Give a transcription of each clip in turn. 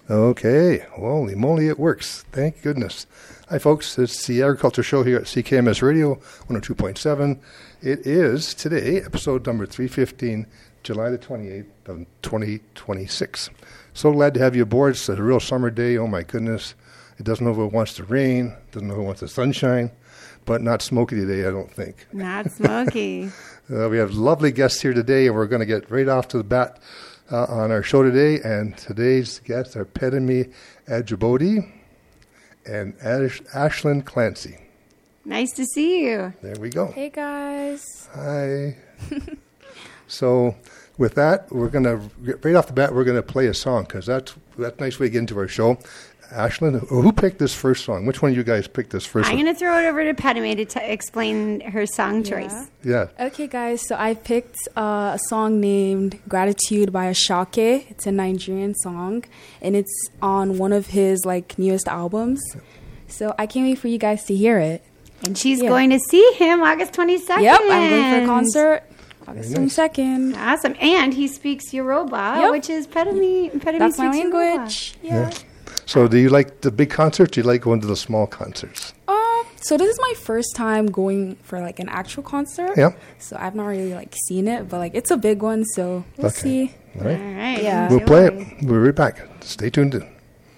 Okay, holy moly, it works. Thank goodness. Hi, folks. It's the Agriculture Show here at CKMS Radio 102.7. It is today, episode number 315, July the 28th of 2026. So glad to have you aboard. It's a real summer day. Oh, my goodness. It doesn't know if it wants to rain, doesn't know if it wants the sunshine, but not smoky today, I don't think. Not smoky. We have lovely guests here today, and we're going to get right off to the bat on our show today. And today's guests are Pedemi Ajibodi and Ashlyn Clancy. Nice to see you. There we go. Hey, guys. Hi. So with that, we're going to, right off the bat, we're going to play a song because that's a nice way to get into our show. Ashlyn, who picked this first song? Which one of you guys picked this first I'm one? going to throw it over to Pedemi to explain her song choice. Yeah. Okay, guys. So I picked a song named Gratitude by Asake. It's a Nigerian song, and it's on one of his newest albums. So I can't wait for you guys to hear it. And she's going to see him August 22nd. Yep, I'm going for a concert August 22nd. Awesome. And he speaks Yoruba, which is Pedemi. That's my language. Yeah. So do you like the big concerts? Do you like going to the small concerts? So this is my first time going for an actual concert. Yeah. So I've not really seen it, but it's a big one, so we'll see. All right. All right. Yeah. We'll play it. We'll be right back. Stay tuned in.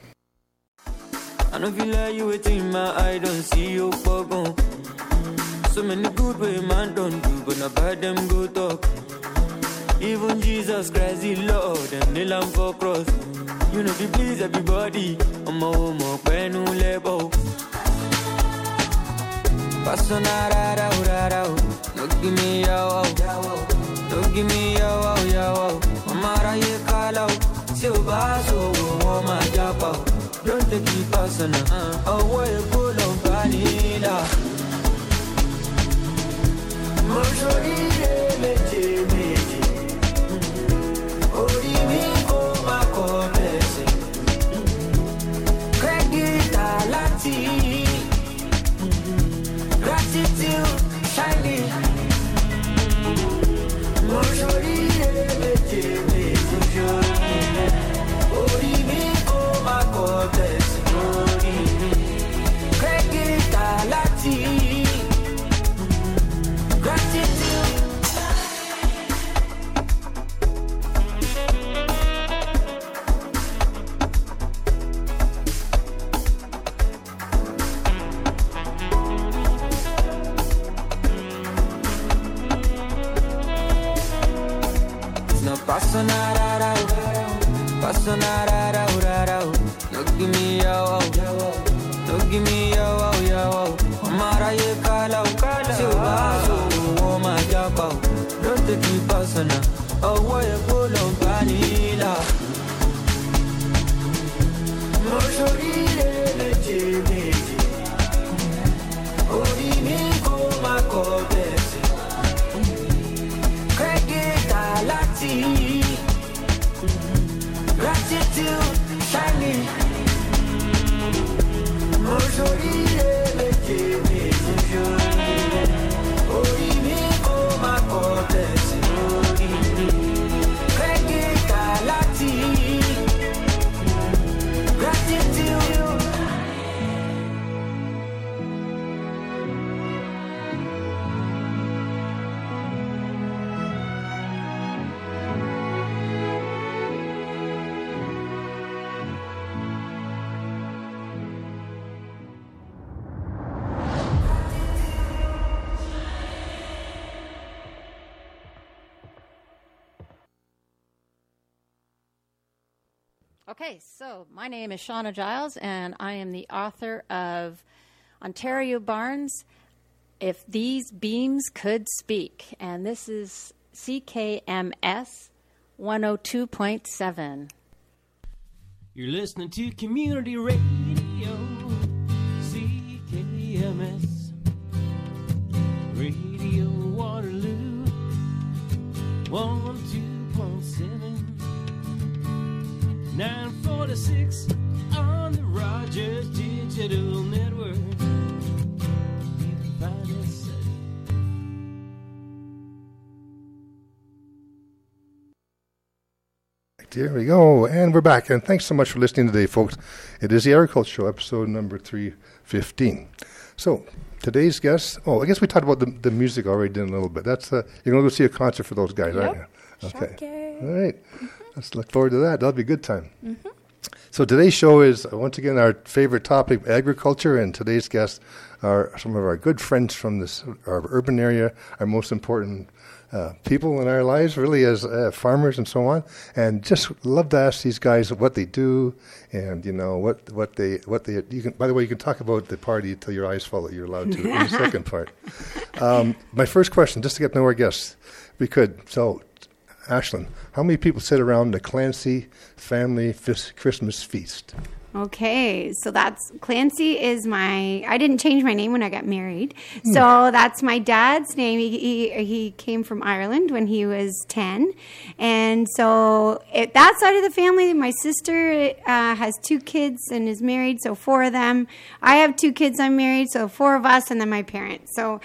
I don't feel like you waiting my eye, don't see you for so many good way man don't do, but not bad them go talk. Even Jesus Christ, the Lord, and the Lamb for cross. You know, if you please everybody, I'm a homo, penu lebo. Pasonara, no give me yaw, no give me yaw, Amara ye kalau, Silvaso, my japa. Don't take it personal, away full of vanilla. Moshori meje, ori mi o ma gratitude shining. No give me yaw, no give me yaw, Amara ye kalau, Silvaso, my japa. Don't take it personal, away full of vanilla. Moshori meje, ori mi ko ma kodesi, credit alati. Gratitude shining. Moshori meje, ori mi ko ma kodesi, credit alati. Gratitude. Okay, so my name is Shauna Giles, and I am the author of Ontario Barnes, If These Beams Could Speak. And this is CKMS 102.7. You're listening to Community Radio, CKMS, Radio Waterloo, 102.7. 946 on the Rogers Digital Network. You can find us Here we go. And we're back. And thanks so much for listening today, folks. It is the Agriculture Show, episode number 315. So, today's guest, I guess we talked about the music already in a little bit. That's you're going to go see a concert for those guys, aren't you? Okay. Shake. All right. Let's look forward to that. That'll be a good time. Mm-hmm. So today's show is, once again, our favorite topic, agriculture, and today's guests are some of our good friends from our urban area, our most important people in our lives, really, as farmers and so on. And just love to ask these guys what they do, and what they. You can. By the way, you can talk about the party till your eyes fall. You're allowed to in the second part. My first question, just to get to know our guests, if we could. So, Ashlyn, how many people sit around the Clancy family Christmas feast? Okay, so Clancy is I didn't change my name when I got married. So that's my dad's name. He came from Ireland when he was 10. And so that side of the family, my sister has 2 kids and is married, so 4 of them. I have 2 kids, I'm married, so 4 of us, and then my parents. So,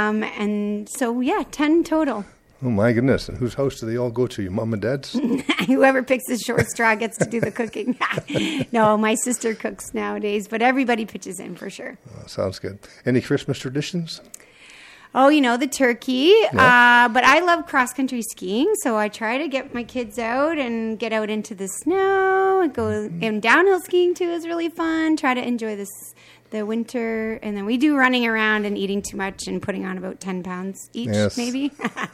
10 total. Oh, my goodness. And whose house do they all go to? Your mom and dad's? Whoever picks the short straw gets to do the cooking. No, my sister cooks nowadays, but everybody pitches in for sure. Oh, sounds good. Any Christmas traditions? Oh, the turkey. Yeah. But I love cross-country skiing, so I try to get my kids out and get out into the snow. And downhill skiing, too, is really fun. Try to enjoy the winter, and then we do running around and eating too much and putting on about 10 pounds each, maybe.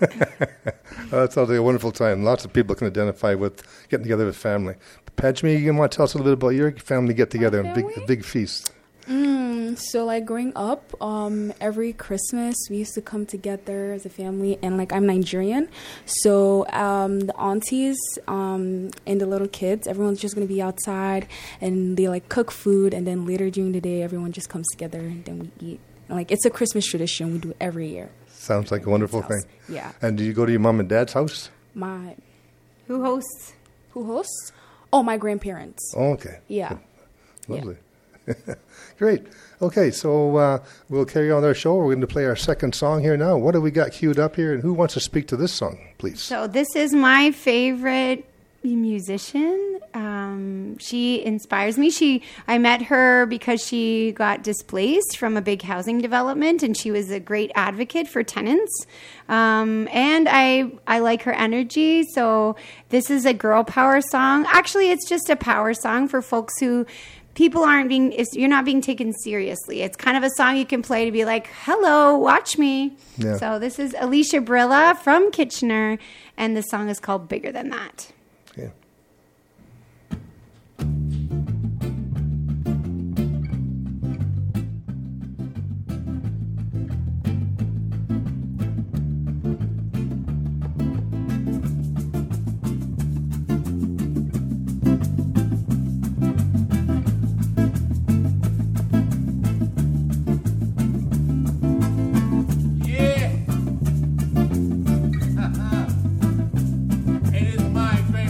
That sounds like a wonderful time. Lots of people can identify with getting together with family. Padme, you want to tell us a little bit about your family get-together and a big feast? So, growing up, every Christmas, we used to come together as a family, and, I'm Nigerian, so the aunties and the little kids, everyone's just going to be outside, and they, cook food, and then later during the day, everyone just comes together, and then we eat. It's a Christmas tradition we do every year. Sounds like a wonderful thing. Yeah. And do you go to your mom and dad's house? Who hosts? Oh, my grandparents. Oh, okay. Yeah. Lovely. Great. Okay, so we'll carry on our show. We're going to play our second song here now. What have we got queued up here, and who wants to speak to this song, please? So this is my favorite musician. She inspires me. I met her because she got displaced from a big housing development, and she was a great advocate for tenants. And I like her energy. So this is a girl power song. Actually, it's just a power song for folks who you're not being taken seriously. It's kind of a song you can play to be like, hello, watch me. Yeah. So this is Alicia Brilla from Kitchener, and the song is called Bigger Than That. Okay. It is my favorite.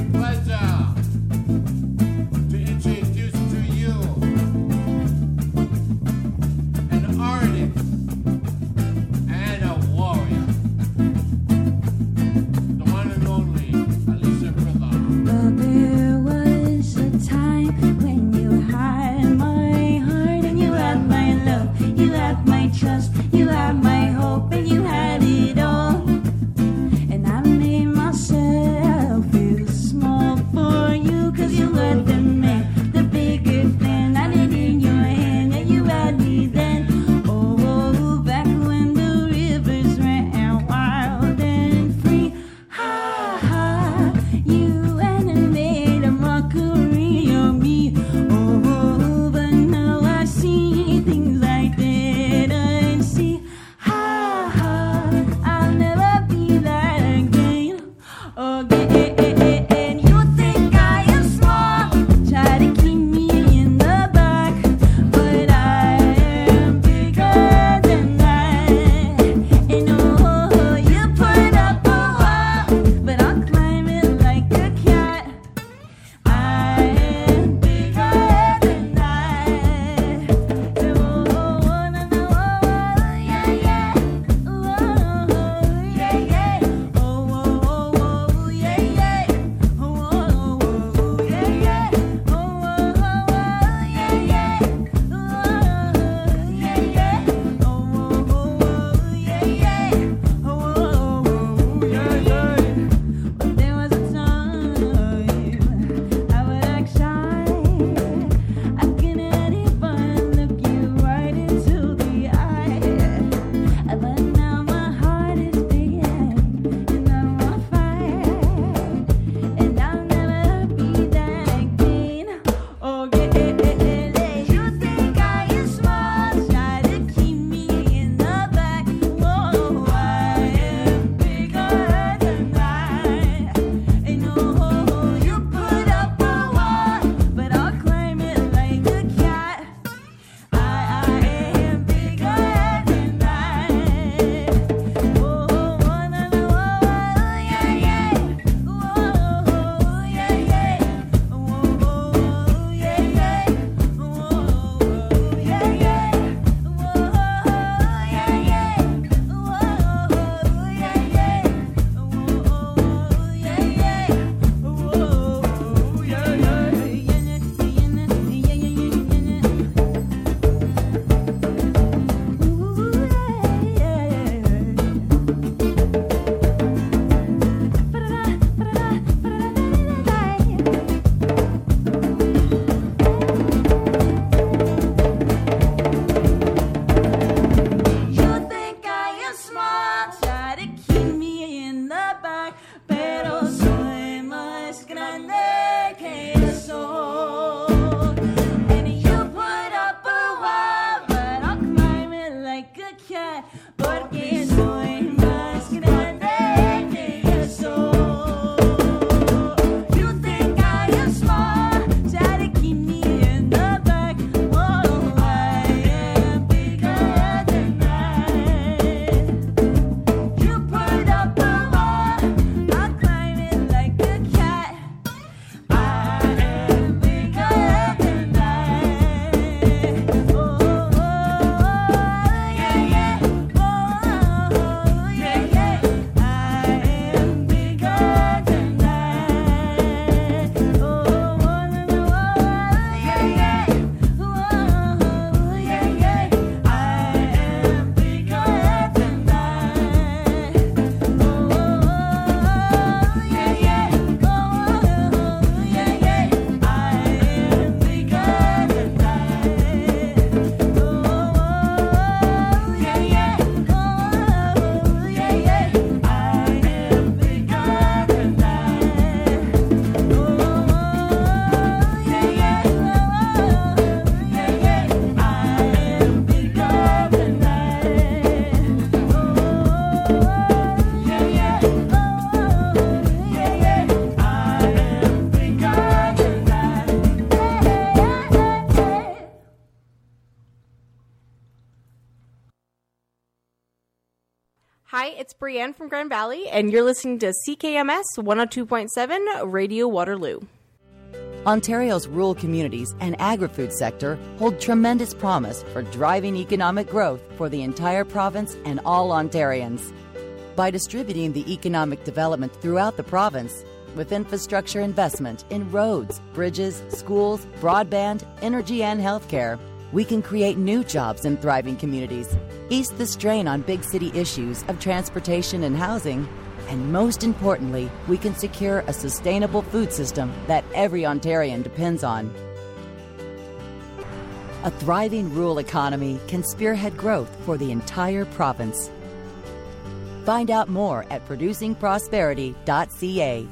Hi, it's Brienne from Grand Valley, and you're listening to CKMS 102.7 Radio Waterloo. Ontario's rural communities and agri-food sector hold tremendous promise for driving economic growth for the entire province and all Ontarians. By distributing the economic development throughout the province, with infrastructure investment in roads, bridges, schools, broadband, energy, and healthcare, we can create new jobs in thriving communities, ease the strain on big city issues of transportation and housing, and most importantly, we can secure a sustainable food system that every Ontarian depends on. A thriving rural economy can spearhead growth for the entire province. Find out more at producingprosperity.ca.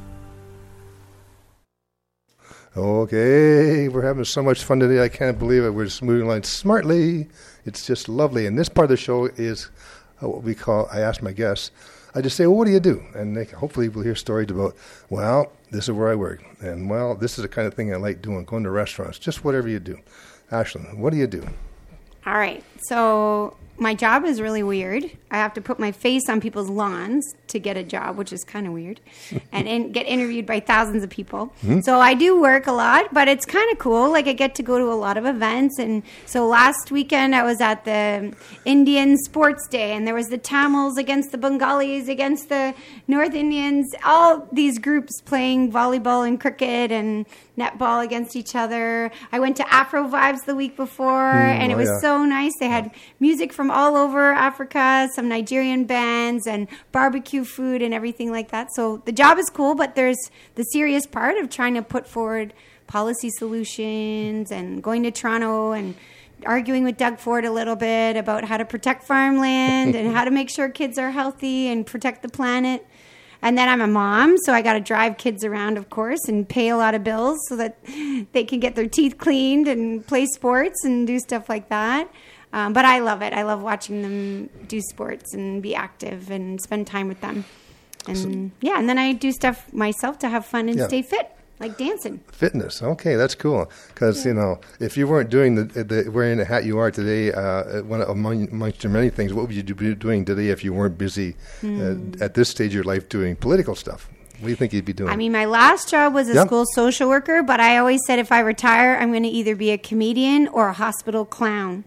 Okay, we're having so much fun today. I can't believe it. We're just moving along smartly. It's just lovely. And this part of the show is what we call, I ask my guests, I just say, well, what do you do? And they, hopefully we'll hear stories about, well, this is where I work. And, well, this is the kind of thing I like doing, going to restaurants, just whatever you do. Ashlyn, what do you do? All right. So my job is really weird. I have to put my face on people's lawns to get a job, which is kind of weird, and get interviewed by thousands of people. Mm-hmm. So I do work a lot, but it's kind of cool. Like, I get to go to a lot of events. And so last weekend I was at the Indian Sports Day, and there was the Tamils against the Bengalis against the North Indians, all these groups playing volleyball and cricket and netball against each other. I went to Afro Vibes the week before, and it was so nice. They had music from all over Africa, some Nigerian bands, and barbecue food and everything like that. So the job is cool, but there's the serious part of trying to put forward policy solutions and going to Toronto and arguing with Doug Ford a little bit about how to protect farmland and how to make sure kids are healthy and protect the planet. And then I'm a mom, so I got to drive kids around, of course, and pay a lot of bills so that they can get their teeth cleaned and play sports and do stuff like that. But I love it. I love watching them do sports and be active and spend time with them. And and then I do stuff myself to have fun and stay fit, like dancing. Fitness. Okay, that's cool. Because, you know, if you weren't doing the wearing the hat you are today, amongst many things, what would you be doing today if you weren't busy at this stage of your life doing political stuff? What do you think you'd be doing? I mean, my last job was a school social worker, but I always said if I retire, I'm going to either be a comedian or a hospital clown.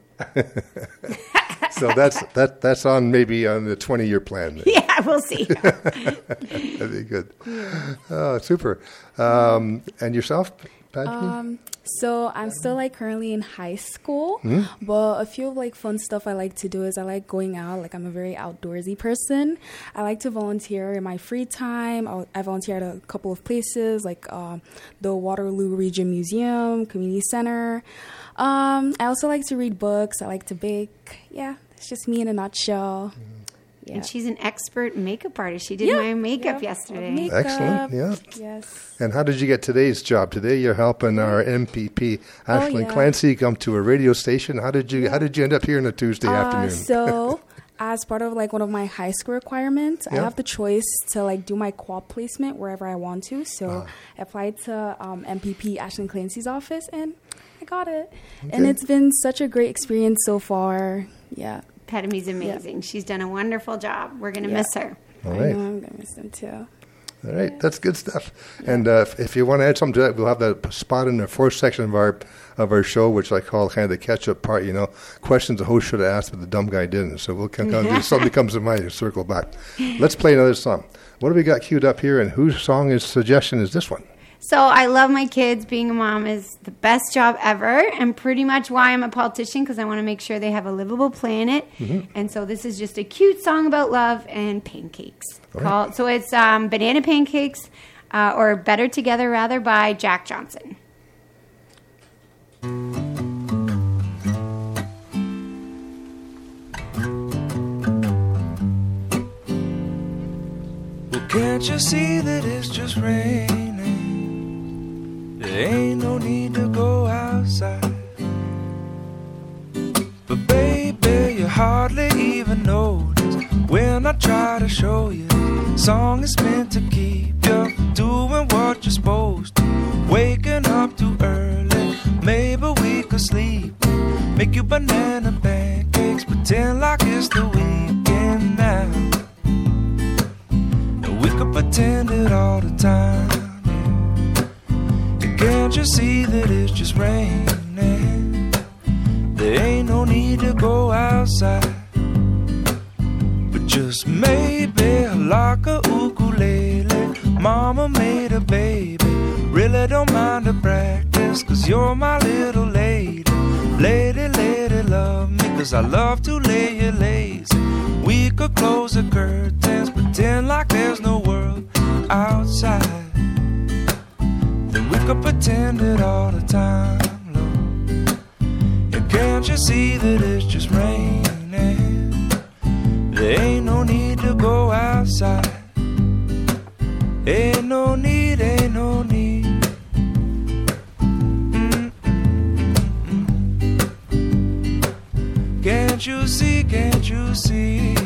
So that's on maybe on the 20-year plan. Then. Yeah, we'll see. That'd be good. Yeah. Oh, super. And yourself, Patrick? So I'm still currently in high school, but a few fun stuff I like to do is I like going out. I'm a very outdoorsy person. I like to volunteer in my free time. I volunteer at a couple of places like the Waterloo Region Museum, Community Center. I also like to read books. I like to bake. Yeah, it's just me in a nutshell. Yeah. And she's an expert makeup artist. She did my makeup yesterday. Excellent, yeah. Yes. And how did you get today's job? Today you're helping our MPP, Ashlyn Clancy, come to a radio station. How did you end up here on a Tuesday afternoon? So, as part of one of my high school requirements, I have the choice to do my co-op placement wherever I want to. So, I applied to MPP Ashlyn Clancy's office, and I got it. Okay. And it's been such a great experience so far. Yeah. Petamy's amazing. She's done a wonderful job. We're going to miss her. All right. I know I'm going to miss them too. All right. That's good stuff. Yeah. And if you want to add something to that, we'll have that spot in the fourth section of our show, which I call kind of the catch-up part, questions the host should have asked, but the dumb guy didn't. So we'll kind of something comes to mind and circle back. Let's play another song. What do we got queued up here, and whose suggestion is this one? So I love my kids. Being a mom is the best job ever, and pretty much why I'm a politician, because I want to make sure they have a livable planet. Mm-hmm. And so this is just a cute song about love and pancakes. Right. So it's Banana Pancakes, or Better Together, rather, by Jack Johnson. Well, can't you see that it's just rain? There ain't no need to go outside. But baby, you hardly even notice when I try to show you. Song is meant to keep you doing what you're supposed to. Waking up too early, maybe we could sleep. Make you banana pancakes, pretend like it's the weekend now. see that it's just raining? There ain't no need to go outside, but just maybe like a ukulele. Mama made a baby, really don't mind the practice, 'cause you're my little lady. Lady, lady, love me, 'cause I love to lay you lazy. We could close the curtains, pretend like there's no world outside. Then we could pretend it all the time, Lord. And can't you see that it's just raining? There ain't no need to go outside. Ain't no need, ain't no need. Can't you see, can't you see?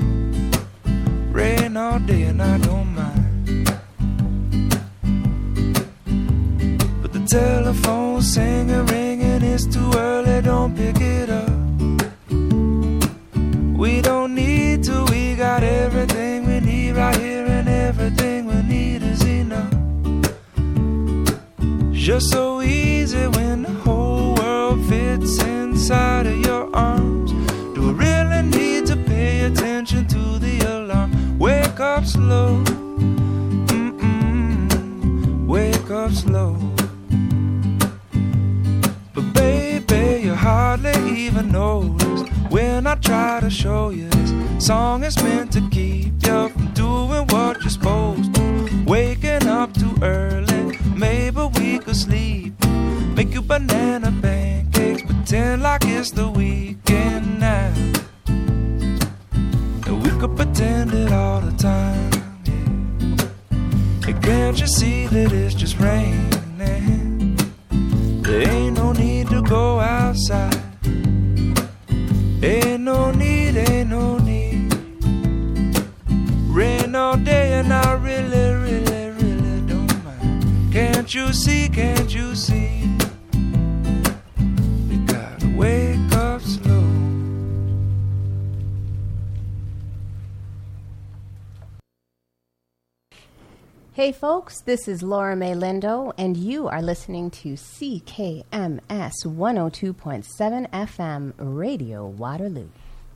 Rain all day and I don't mind. But the telephone's singing, ringing, it's too early, don't pick it up. We don't need to, we got everything we need right here, and everything we need is enough. Just so easy when the whole world fits inside of your arms. Do I really need to pay attention to the alarm? Wake up slow, wake up slow. But baby, you hardly even notice when I try to show you this song is meant to keep you from doing what you're supposed to. Waking up too early, maybe we could sleep. Make you banana pancakes, pretend like it's the weekend now. And we could pretend it all the time, yeah. And can't you see that it's just raining? There ain't no need to go outside. Ain't no need, ain't no need. Rain all day and I really, really, really don't mind. Can't you see, can't you see? You gotta wake up slow. Hey folks, this is Laura Mae Lindo, and you are listening to CKMS 102.7 FM Radio Waterloo.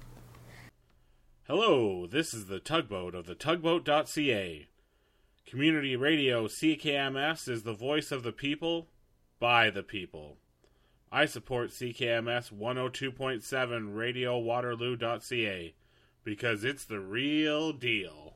Hello, this is the Tugboat of the tugboat.ca. Community radio CKMS is the voice of the people, by the people. I support CKMS 102.7 Radio Waterloo.ca because it's the real deal.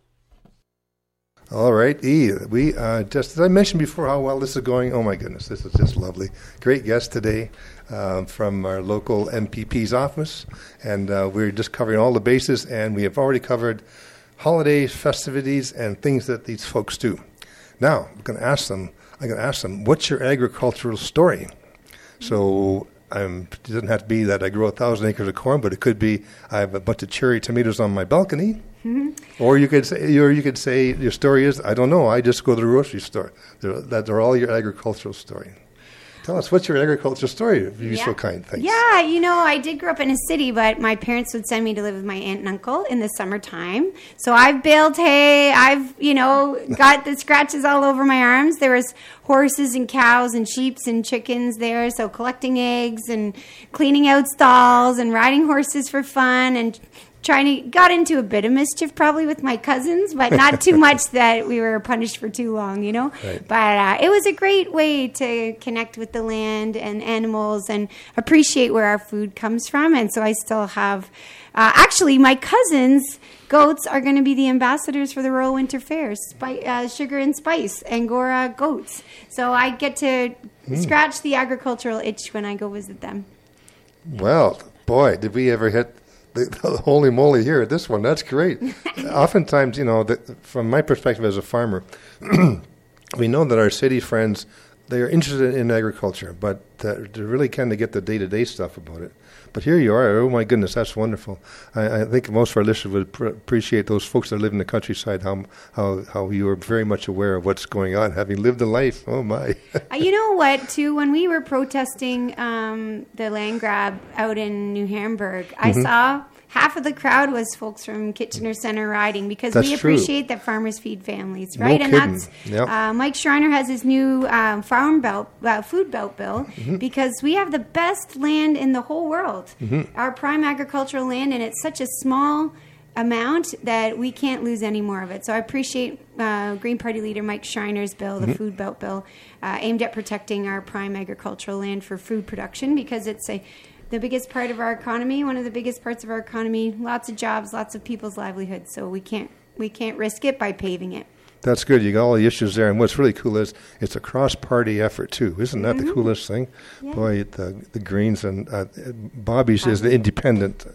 All right, E. We just, as I mentioned before, how well this is going. Oh my goodness, this is just lovely. Great guest today from our local MPP's office, and we're just covering all the bases. And we have already covered holidays, festivities, and things that these folks do. Now I'm going to ask them. What's your agricultural story? So it doesn't have to be that I grow 1,000 acres of corn, but it could be I have a bunch of cherry tomatoes on my balcony. Mm-hmm. Or you could say your story is, I don't know, I just go to the grocery store. They're all your agricultural story. Tell us, what's your agricultural story, if you'd be so kind? Thanks. Yeah, I did grow up in a city, but my parents would send me to live with my aunt and uncle in the summertime. So I've baled hay. I've, got the scratches all over my arms. There was horses and cows and sheep and chickens there. So collecting eggs and cleaning out stalls and riding horses for fun and got into a bit of mischief probably with my cousins, but not too much that we were punished for too long, Right. But it was a great way to connect with the land and animals and appreciate where our food comes from. And so I still have, actually, my cousins' goats are going to be the ambassadors for the Royal Winter Fair, Sugar and Spice, Angora goats. So I get to scratch the agricultural itch when I go visit them. Well, boy, did we ever hit the holy moly here at this one. That's great. Oftentimes, from my perspective as a farmer, we know that our city friends, they are interested in agriculture, but they really kind of get the day-to-day stuff about it. But here you are. Oh, my goodness, that's wonderful. I think most of our listeners would appreciate those folks that live in the countryside, how you are very much aware of what's going on, having lived a life. Oh, my. You know what, too? When we were protesting the land grab out in New Hamburg, I saw half of the crowd was folks from Kitchener Center riding because That's we appreciate that farmers feed families, right? No and kidding. that's Yep. Mike Schreiner has his new food belt bill because we have the best land in the whole world, our prime agricultural land, and it's such a small amount that we can't lose any more of it. So I appreciate Green Party leader Mike Schreiner's bill, the food belt bill, aimed at protecting our prime agricultural land for food production because it's the biggest part of our economy, one of the biggest parts of our economy, lots of jobs, lots of people's livelihoods. So we can't risk it by paving it. That's good. You got all the issues there. And what's really cool is it's a cross-party effort, too. Isn't that the coolest thing? Yeah. Boy, the Greens and Bobby's is the independent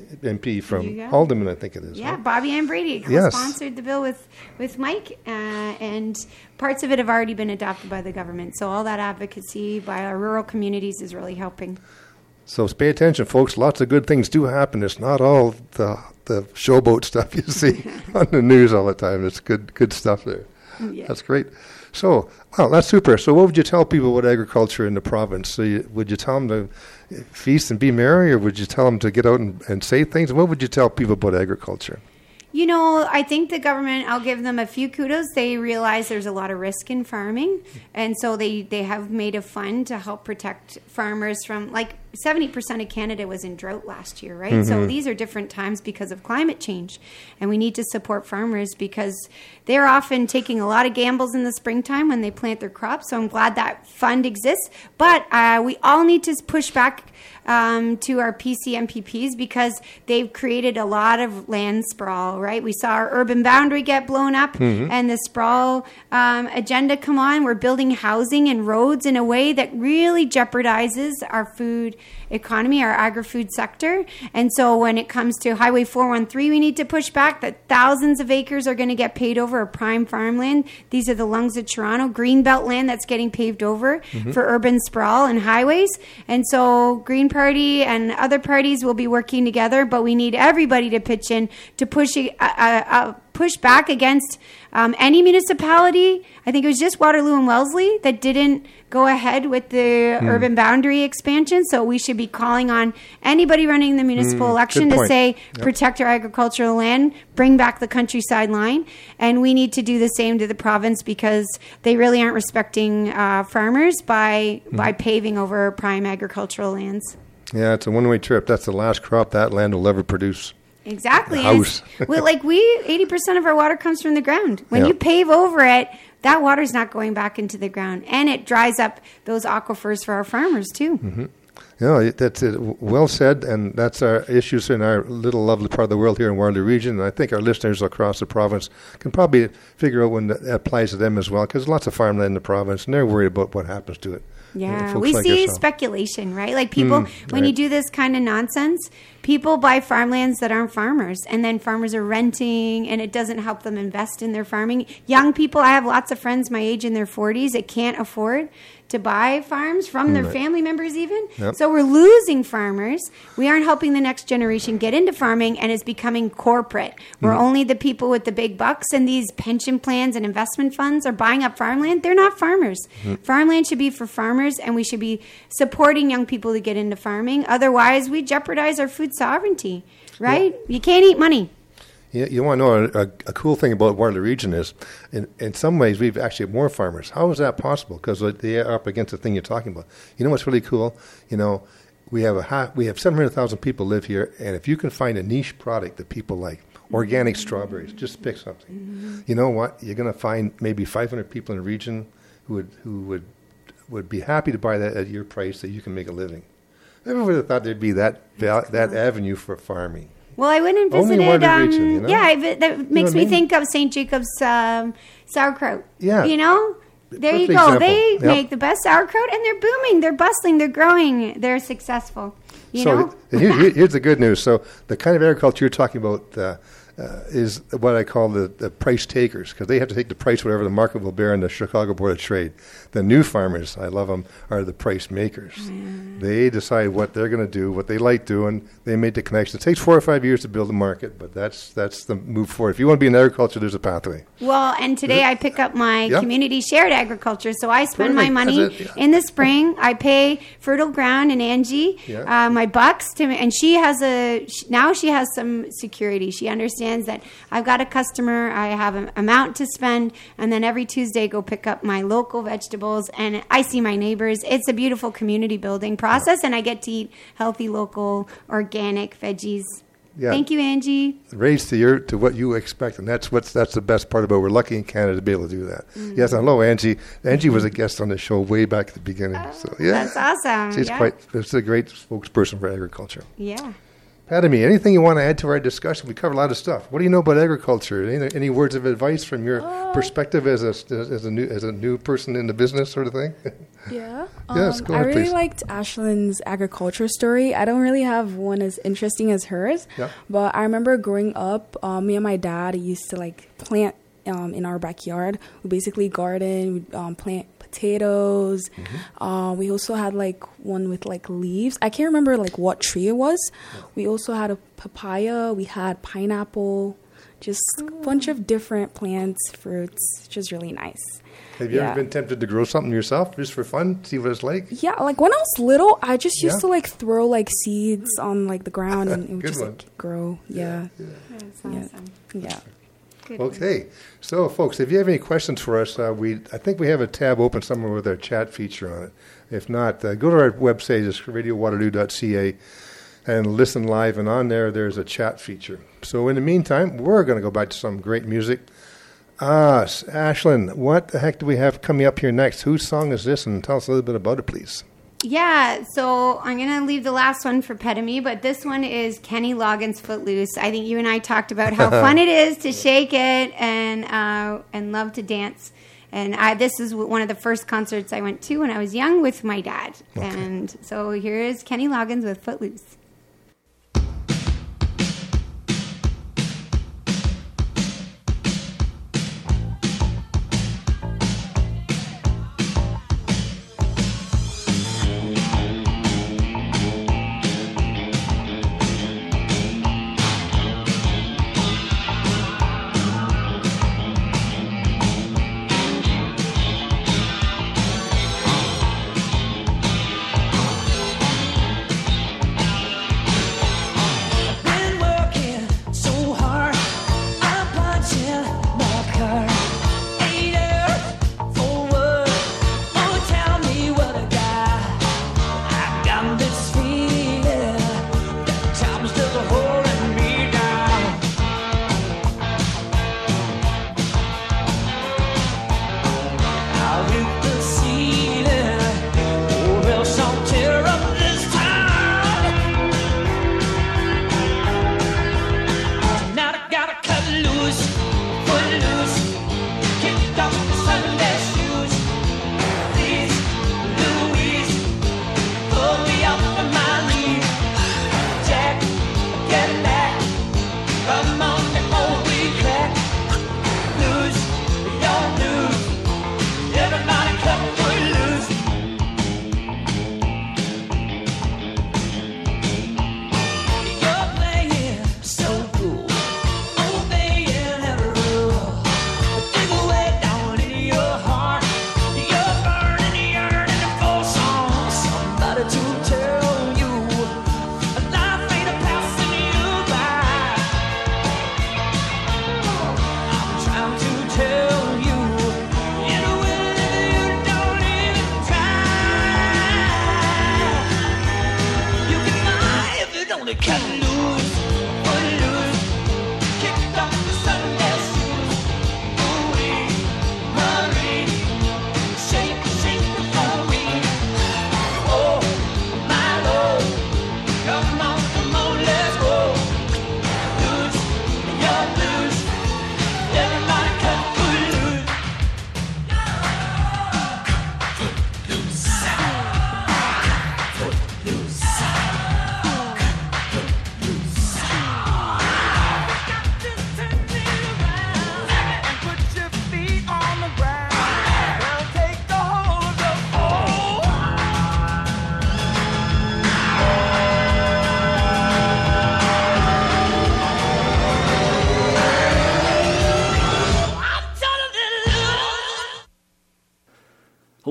MP from Alderman, I think it is. Yeah, right? Bobby Ann Brady Yes. co-sponsored the bill with Mike, and parts of it have already been adopted by the government. So all that advocacy by our rural communities is really helping. So pay attention, folks. Lots of good things do happen. It's not all the showboat stuff you see on the news all the time. It's good stuff there. Yeah. That's great. So, well, that's super. So what would you tell people about agriculture in the province? So would you tell them to feast and be merry, or would you tell them to get out and say things? What would you tell people about agriculture? You know, I think the government, I'll give them a few kudos. They realize there's a lot of risk in farming. And so they have made a fund to help protect farmers from, like, 70% of Canada was in drought last year, right? So these are different times because of climate change. And we need to support farmers because they're often taking a lot of gambles in the springtime when they plant their crops. So I'm glad that fund exists. But we all need to push back to our PC MPPs because they've created a lot of land sprawl, right? We saw our urban boundary get blown up and the sprawl agenda come on. We're building housing and roads in a way that really jeopardizes our food economy, our agri-food sector. And so when it comes to Highway 413, we need to push back that thousands of acres are going to get paid over a prime farmland. These are the lungs of Toronto, greenbelt land that's getting paved over for urban sprawl and highways. And so Green Party and other parties will be working together, but we need everybody to pitch in to push back against any municipality. I think it was just Waterloo and Wellesley that didn't go ahead with the urban boundary expansion. So we should be calling on anybody running the municipal election to say, protect our agricultural land, bring back the countryside line. And we need to do the same to the province because they really aren't respecting farmers by paving over prime agricultural lands. Yeah, it's a one-way trip. That's the last crop that land will ever produce. Exactly. The house. 80% of our water comes from the ground. When you pave over it, that water's not going back into the ground. And it dries up those aquifers for our farmers, too. That's it. Well said, and that's our issues in our little lovely part of the world here in Waterloo region. And I think our listeners across the province can probably figure out when that applies to them as well, because there's lots of farmland in the province, and they're worried about what happens to it. Yeah, Folks we like see yourself. speculation, right? Like people, when you do this kind of nonsense, people buy farmlands that aren't farmers, and then farmers are renting, and it doesn't help them invest in their farming. Young people, I have lots of friends my age in their 40s that can't afford to buy farms from their family members even. Yep. So we're losing farmers. We aren't helping the next generation get into farming, and it's becoming corporate. We're only the people with the big bucks, and these pension plans and investment funds are buying up farmland. They're not farmers. Farmland should be for farmers, and we should be supporting young people to get into farming. Otherwise, we jeopardize our food sovereignty, right? You can't eat money. You want to know a cool thing about Waterloo region is, in some ways, we've actually more farmers. How is that possible? Because they are up against the thing you're talking about. You know what's really cool? You know, we have 700,000 people live here, and if you can find a niche product that people like, organic strawberries, just pick something. You know what? You're going to find maybe 500 people in the region who would be happy to buy that at your price that you can make a living. I never would have thought there'd be that avenue for farming. Well, I went and Only visited. one region, you know? Yeah, that makes me mean? think of St. Jacob's sauerkraut. Yeah. You know? There you Perfect go. example. They Yep. make the best sauerkraut, and they're booming. They're bustling. They're growing. They're successful. You know? Here's the good news. So the kind of agriculture you're talking about, is what I call the price takers, because they have to take the price whatever the market will bear in the Chicago Board of Trade. The new farmers, I love them, are the price makers. They decide what they're going to do, what they like doing. They make the connection. It takes 4 or 5 years to build a market, but that's the move forward. If you want to be in agriculture, there's a pathway. Well, and today I pick up my community shared agriculture, so I spend my money in the spring. I pay Fertile Ground and Angie my bucks, and she has some security. She understands that I've got a customer, I have an amount to spend, and then every Tuesday go pick up my local vegetables, and I see my neighbors. It's a beautiful community building process, and I get to eat healthy, local, organic veggies. Yeah. Thank you, Angie. Raised to what you expect, and that's the best part about it. We're lucky in Canada to be able to do that. Mm-hmm. Yes, hello, Angie. Angie was a guest on the show way back at the beginning. That's awesome. She's a great spokesperson for agriculture. Yeah. Patamy, anything you want to add to our discussion? We covered a lot of stuff. What do you know about agriculture? Any words of advice from your perspective as a new person in the business, sort of thing? Yeah. Yes, go ahead, I really please. liked Ashlyn's agriculture story. I don't really have one as interesting as hers, but I remember growing up, me and my dad used to plant in our backyard. We basically garden, we plant potatoes. Mm-hmm. We also had one with leaves. I can't remember what tree it was. We also had a papaya. We had pineapple. Just a bunch of different plants, fruits. Just really nice. Have you ever been tempted to grow something yourself just for fun? See what it's like? Yeah, when I was little, I just used to throw seeds on the ground and it would just grow. Yeah. That's awesome. Yeah. Okay, so folks, if you have any questions for us, I think we have a tab open somewhere with our chat feature on it. If not, go to our website, it's radiowaterloo.ca, and listen live, and on there's a chat feature. So in the meantime, we're going to go back to some great music. Ashlyn, what the heck do we have coming up here next? Whose song is this? And tell us a little bit about it, please. Yeah, so I'm going to leave the last one for Petamy, but this one is Kenny Loggins' Footloose. I think you and I talked about how fun it is to shake it and love to dance. And this is one of the first concerts I went to when I was young with my dad. Okay. And so here is Kenny Loggins with Footloose.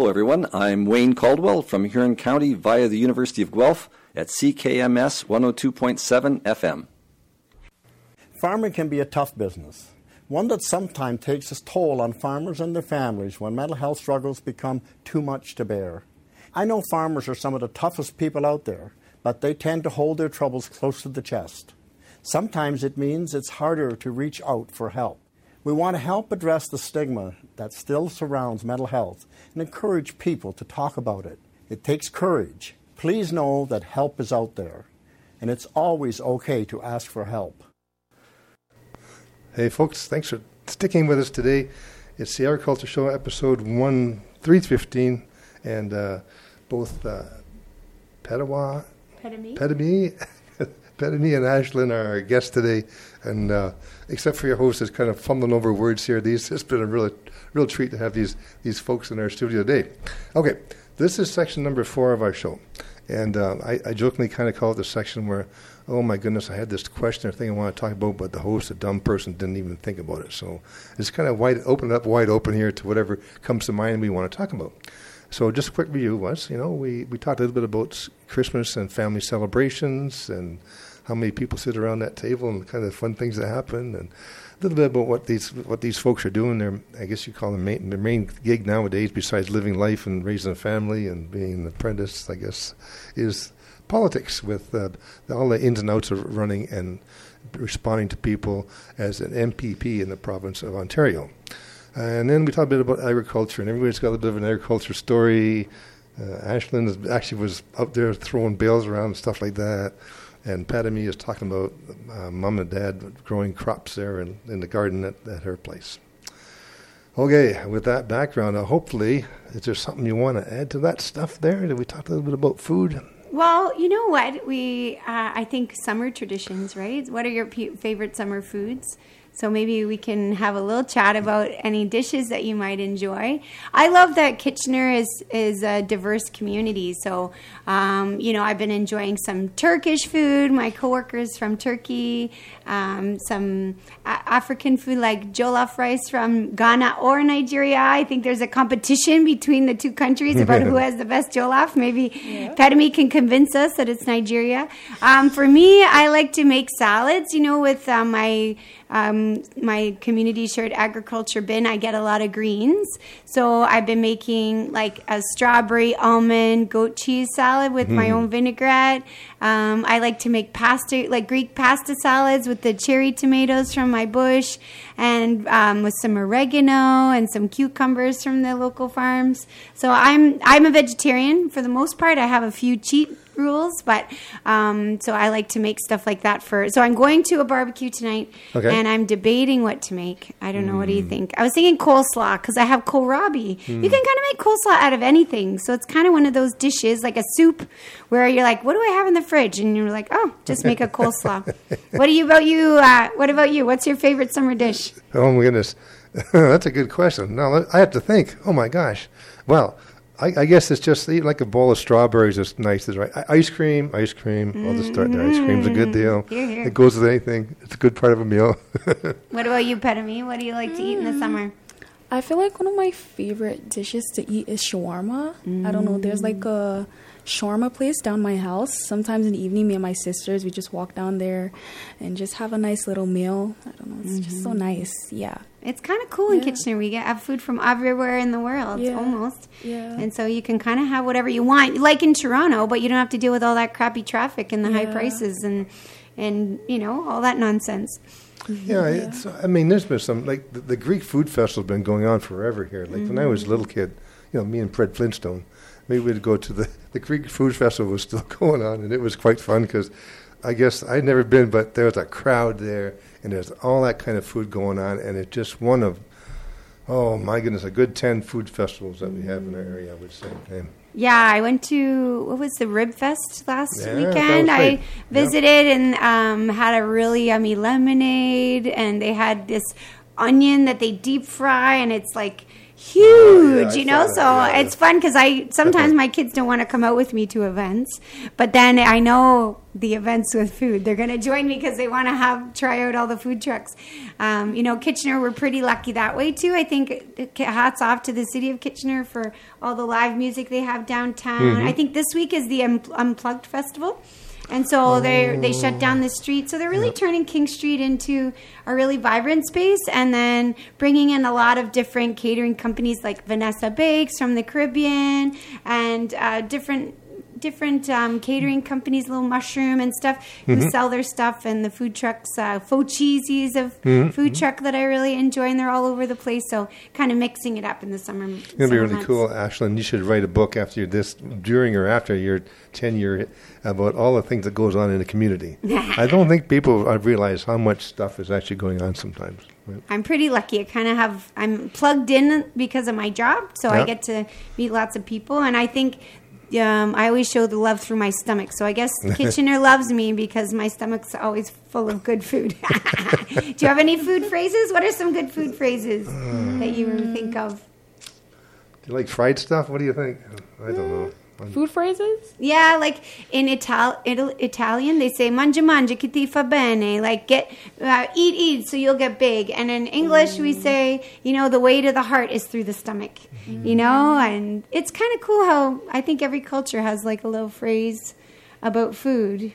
Hello, everyone. I'm Wayne Caldwell from Huron County via the University of Guelph at CKMS 102.7 FM. Farming can be a tough business, one that sometimes takes its toll on farmers and their families when mental health struggles become too much to bear. I know farmers are some of the toughest people out there, but they tend to hold their troubles close to the chest. Sometimes it means it's harder to reach out for help. We want to help address the stigma that still surrounds mental health and encourage people to talk about it. It takes courage. Please know that help is out there, and it's always okay to ask for help. Hey, folks, thanks for sticking with us today. It's the Agriculture Show, episode 315, and both Petami and Ashlyn are our guests today, and except for your host is kind of fumbling over words here. It's been a real treat to have these folks in our studio today. Okay, this is section number 4 of our show, and I jokingly kind of call it the section where, oh my goodness, I had this question or thing I want to talk about, but the host, a dumb person, didn't even think about it. So it's kind of wide open here to whatever comes to mind we want to talk about. So just a quick review was, we talked a little bit about Christmas and family celebrations and how many people sit around that table and kind of fun things that happen, and a little bit about what these folks are doing. I guess you call them their main gig nowadays, besides living life and raising a family and being an apprentice, I guess, is politics with all the ins and outs of running and responding to people as an MPP in the province of Ontario. And then we talked a bit about agriculture, and everybody's got a bit of an agriculture story. Ashlyn actually was up there throwing bales around and stuff like that. And Petami is talking about mom and dad growing crops there in the garden at her place. Okay, with that background, hopefully, is there something you want to add to that stuff there? Did we talk a little bit about food? Well, you know what? I think summer traditions, right? What are your favorite summer foods? So maybe we can have a little chat about any dishes that you might enjoy. I love that Kitchener is a diverse community. So, I've been enjoying some Turkish food. My coworkers from Turkey, some African food like jollof rice from Ghana or Nigeria. I think there's a competition between the two countries about who has the best jollof. Maybe Petami can convince us that it's Nigeria. For me, I like to make salads, with my community shared agriculture bin. I get a lot of greens. So I've been making like a strawberry, almond, goat cheese salad with my own vinaigrette. I like to make pasta, like Greek pasta salads with the cherry tomatoes from my bush and with some oregano and some cucumbers from the local farms. So I'm a vegetarian for the most part. I have a few cheat rules, but so I like to make stuff like that so I'm going to a barbecue tonight, and I'm debating what to make. I don't know. What do you think? I was thinking coleslaw because I have kohlrabi. You can kind of make coleslaw out of anything, so it's kind of one of those dishes like a soup where you're like, what do I have in the fridge? And you're like, oh, just make a coleslaw. What about you? What's your favorite summer dish? Oh my goodness, that's a good question. Now I have to think. Oh my gosh. Well, I guess it's just eating like a bowl of strawberries is nice. Is right. Ice cream. I'll just start there. Ice cream's a good deal. Here. It goes with anything. It's a good part of a meal. What about you, Petami? What do you like to eat in the summer? I feel like one of my favorite dishes to eat is shawarma. I don't know. There's like a shawarma place down my house. Sometimes in the evening, me and my sisters, we just walk down there and just have a nice little meal. I don't know. It's just so nice. Yeah. It's kind of cool in Kitchener. We have food from everywhere in the world, almost. Yeah. And so you can kind of have whatever you want, like in Toronto, but you don't have to deal with all that crappy traffic and the high prices and all that nonsense. Yeah, there's been some, like, the Greek food festival has been going on forever here. Like, when I was a little kid, me and Fred Flintstone, maybe we'd go to the Greek food festival was still going on, and it was quite fun because I guess I'd never been, but there was a crowd there, and there's all that kind of food going on, and it's just one of, oh my goodness, a good 10 food festivals that we have in our area, I would say. Yeah, I went to, what was the Rib Fest last weekend? I visited and had a really yummy lemonade, and they had this onion that they deep fry, and it's like huge, yeah, so it's fun because sometimes my kids don't want to come out with me to events, but then I know the events with food, they're going to join me because they want to try out all the food trucks. Kitchener, we're pretty lucky that way too. I think hats off to the city of Kitchener for all the live music they have downtown. I think this week is the Unplugged Festival. And so they shut down the street. So they're really turning King Street into a really vibrant space, and then bringing in a lot of different catering companies like Vanessa Bakes from the Caribbean, and different catering companies, Little Mushroom and stuff, who sell their stuff, and the food trucks. Faux Cheesy is a food truck that I really enjoy, and they're all over the place. So kind of mixing it up in the summer. It's going to be really cool, Ashlyn. You should write a book during or after your tenure about all the things that goes on in the community. I don't think people realize how much stuff is actually going on sometimes. Right? I'm pretty lucky. I'm plugged in because of my job, so I get to meet lots of people, and I think I always show the love through my stomach. So I guess Kitchener loves me because my stomach's always full of good food. Do you have any food phrases? What are some good food phrases that you think of? Do you like fried stuff? What do you think? I don't know. Food phrases? Yeah, like in Italian, they say "mangia, mangia, che ti fa bene," like eat, so you'll get big. And in English, we say, the way to the heart is through the stomach. And it's kind of cool how I think every culture has like a little phrase about food.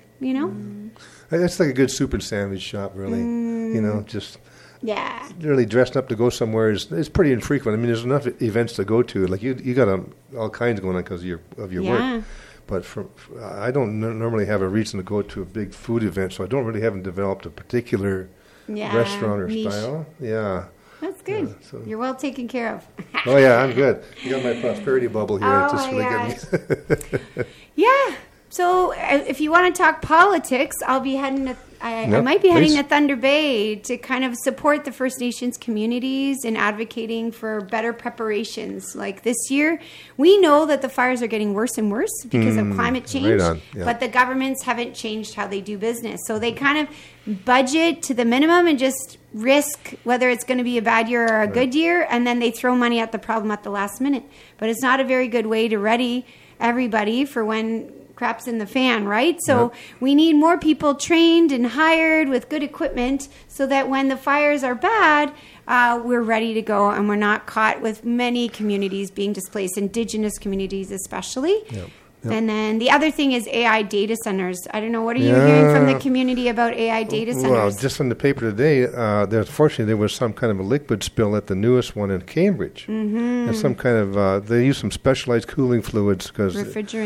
It's like a good soup and sandwich shop, really. Just. Yeah. Really dressing up to go somewhere is pretty infrequent. I mean, there's enough events to go to. Like you got all kinds going on because of your work. But I don't normally have a reason to go to a big food event, so I haven't developed a particular restaurant or niche style. Yeah. That's good. So. You're well taken care of. Oh yeah, I'm good. You got my prosperity bubble here. It's just really good. Yeah. So if you want to talk politics, I'll be heading to. I might be heading to Thunder Bay to kind of support the First Nations communities in advocating for better preparations. Like this year, we know that the fires are getting worse and worse because of climate change, but the governments haven't changed how they do business. So they kind of budget to the minimum and just risk whether it's going to be a bad year or a good year, and then they throw money at the problem at the last minute. But it's not a very good way to ready everybody for when crap's in the fan, right? So we need more people trained and hired with good equipment so that when the fires are bad, we're ready to go and we're not caught with many communities being displaced, Indigenous communities especially. And then the other thing is AI data centers. I don't know, what are you hearing from the community about AI data centers? Well, just in the paper today, unfortunately there was some kind of a liquid spill at the newest one in Cambridge. And some kind of, they use some specialized cooling fluids because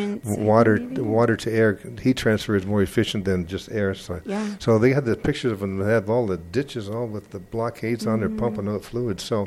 water to air heat transfer is more efficient than just air. So they had the pictures of them, they have all the ditches, all with the blockades on, they're pumping out fluids. So,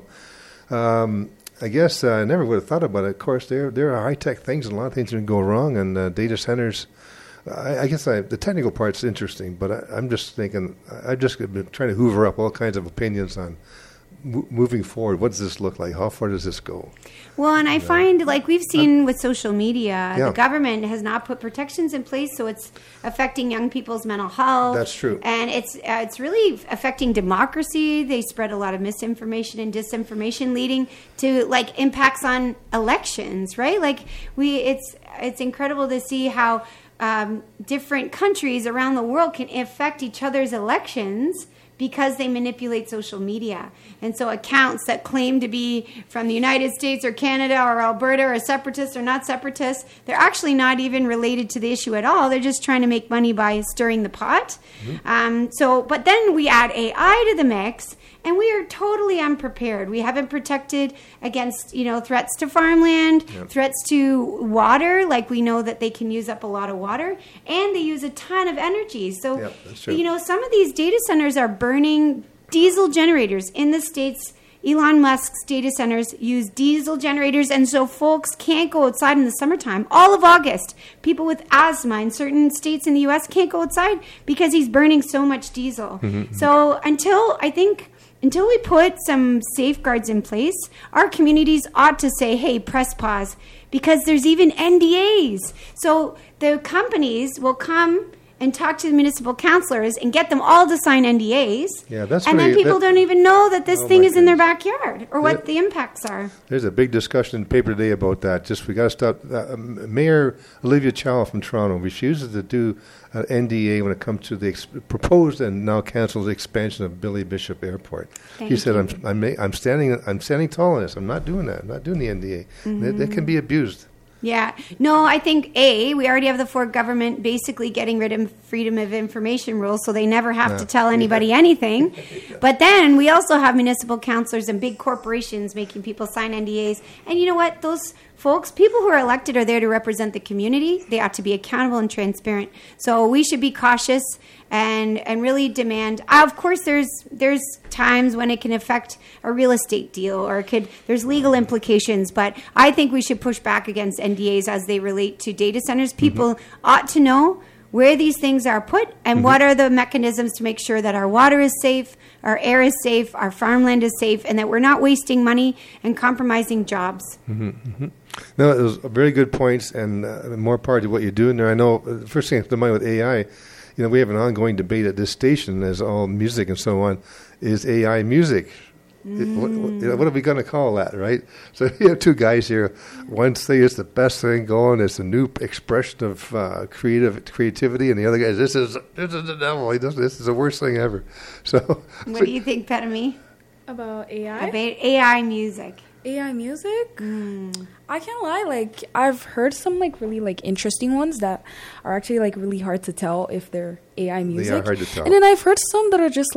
I guess I never would have thought about it. Of course, there are high-tech things, and a lot of things can go wrong, and data centers, I guess the technical part's interesting, but I'm just thinking, I've just been trying to hoover up all kinds of opinions on moving forward. What does this look like? How far does this go? Well, and I find, like we've seen with social media, the government has not put protections in place, so it's affecting young people's mental health. That's true. And it's really affecting democracy. They spread a lot of misinformation and disinformation, leading to like impacts on elections, right? Like it's incredible to see how different countries around the world can affect each other's elections because they manipulate social media. And so accounts that claim to be from the United States or Canada or Alberta or separatists or not separatists, they're actually not even related to the issue at all. They're just trying to make money by stirring the pot. But then we add AI to the mix, and we are totally unprepared. We haven't protected against, threats to farmland, threats to water. Like we know that they can use up a lot of water, and they use a ton of energy. So, some of these data centers are burning diesel generators. In the States, Elon Musk's data centers use diesel generators, and so folks can't go outside in the summertime. All of August, people with asthma in certain states in the U.S. can't go outside because he's burning so much diesel. So until we put some safeguards in place, our communities ought to say, hey, press pause, because there's even NDAs. So the companies will come and talk to the municipal councillors and get them all to sign NDAs. Yeah, that's and then really- people that- don't even know that this Oh, thing my is in their backyard or what the impacts are. There's a big discussion in the paper today about that. Just we got to stop. Mayor Olivia Chow from Toronto refuses to do an NDA when it comes to the proposed and now cancelled expansion of Billy Bishop Airport. He Thank said, you. "I'm standing tall on this. I'm not doing that. I'm not doing the NDA. That can be abused." Yeah. No, I think, we already have the Ford government basically getting rid of freedom of information rules, so they never have to tell anybody anything. But then we also have municipal councillors and big corporations making people sign NDAs. And you know what? Those folks, people who are elected are there to represent the community. They ought to be accountable and transparent. So we should be cautious and really demand. Of course, there's times when it can affect a real estate deal or there's legal implications, but I think we should push back against NDAs as they relate to data centers. People ought to know where these things are put and what are the mechanisms to make sure that our water is safe, our air is safe, our farmland is safe, and that we're not wasting money and compromising jobs. No, it was very good points and more part of what you're doing there. I know the first thing that comes to mind with AI, we have an ongoing debate at this station, as all music and so on, is AI music. What are we going to call that, right? So you have two guys here. One says it's the best thing going. It's a new expression of creativity, and the other guy says this is the devil. This is the worst thing ever. So, What do you think, Petami? About AI? About AI music. AI music? I can't lie, I've heard some really interesting ones that are actually really hard to tell if they're AI music. They are hard to tell. And then I've heard some that are just